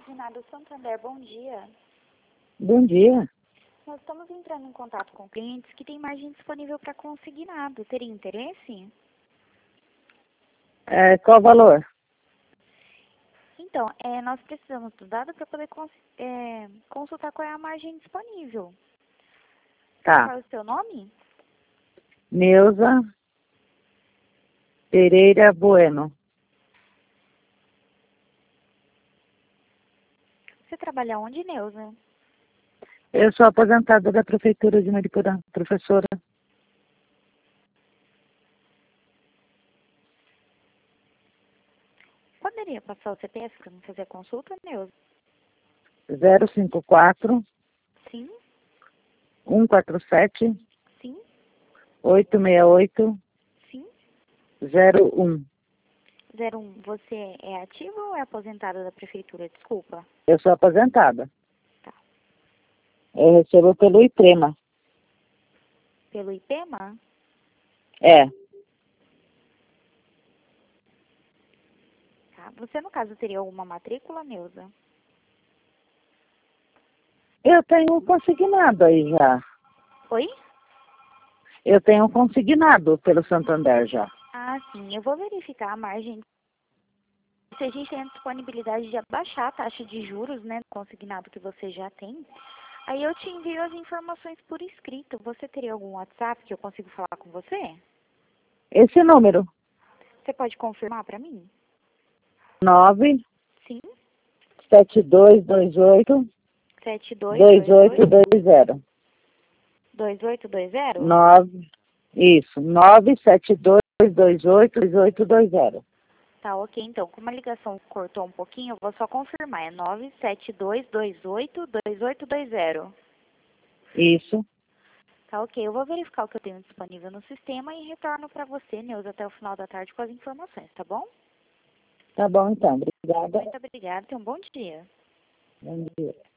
Consignado Santander, bom dia. Bom dia. Nós estamos entrando em contato com clientes que têm margem disponível para consignado. Teria interesse? Qual o valor? Então, nós precisamos do dado para poder consultar qual é a margem disponível. Qual Tá. é o seu nome? Neuza Pereira Bueno. Você trabalha onde, Neuza? Eu sou aposentada da Prefeitura de Mariporã, professora. Poderia passar o CPF para me fazer a consulta, Neuza? 054 Sim, 147 sim, 868 sim. 01. 01. Você é ativa ou é aposentada da prefeitura? Desculpa. Eu sou aposentada. Tá. Eu recebo pelo IPREMA. Pelo IPEMA? É. Tá. Você, no caso, teria alguma matrícula, Neuza? Eu tenho consignado aí já. Oi? Eu tenho consignado pelo Santander já. Ah, sim. Eu vou verificar a margem. Se a gente tem a disponibilidade de abaixar a taxa de juros, né, consignado que você já tem, aí eu te envio as informações por escrito. Você teria algum WhatsApp que eu consigo falar com você? Esse número, Você pode confirmar para mim? 9 Sim. 7228 7228 2820. 2820? 9, isso, 972282820. Tá, ok. Então, como a ligação cortou um pouquinho, eu vou só confirmar. É 972282820. Isso, Tá, ok. Eu vou verificar o que eu tenho disponível no sistema e retorno para você, Neuza, até o final da tarde com as informações, tá bom? tá bom então, obrigada. Muito obrigada. Tenha um bom dia. Bom dia.